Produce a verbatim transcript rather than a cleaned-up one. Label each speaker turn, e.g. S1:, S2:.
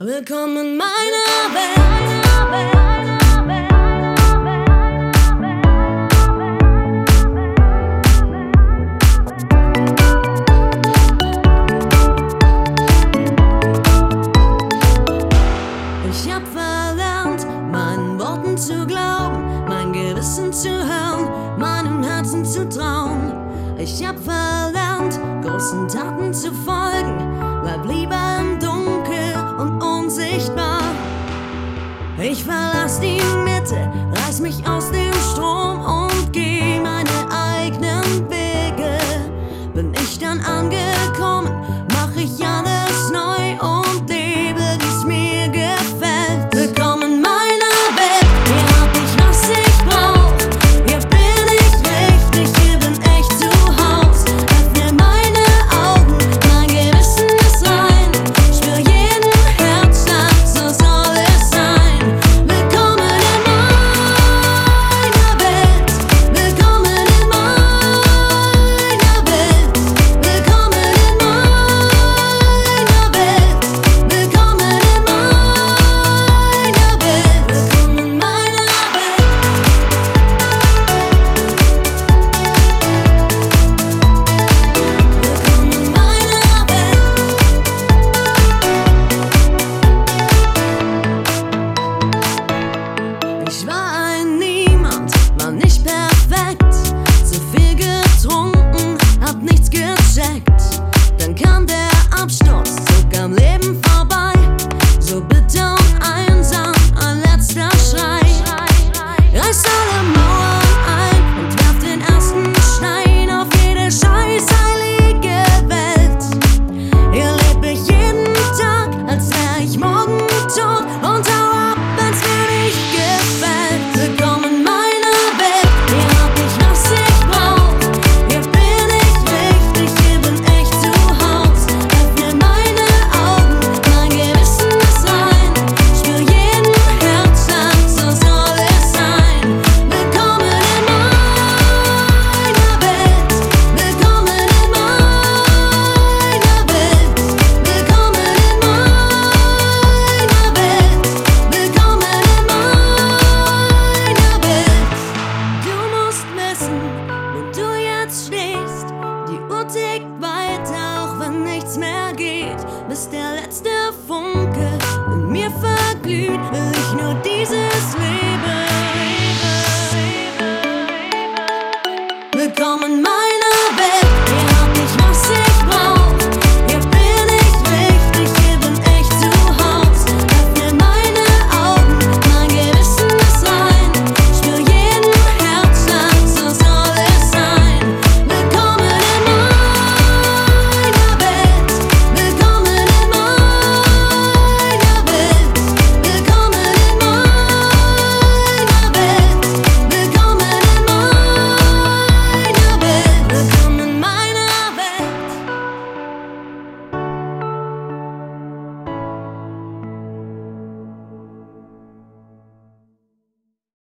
S1: Willkommen in meiner Welt. Ich hab verlernt, meinen Worten zu glauben, mein Gewissen zu hören, meinem Herzen zu trauen. Ich hab verlernt, großen Taten zu folgen, bleib lieber im Dunkel und unsichtbar. Ich verlass die Mitte, reiß mich aus dem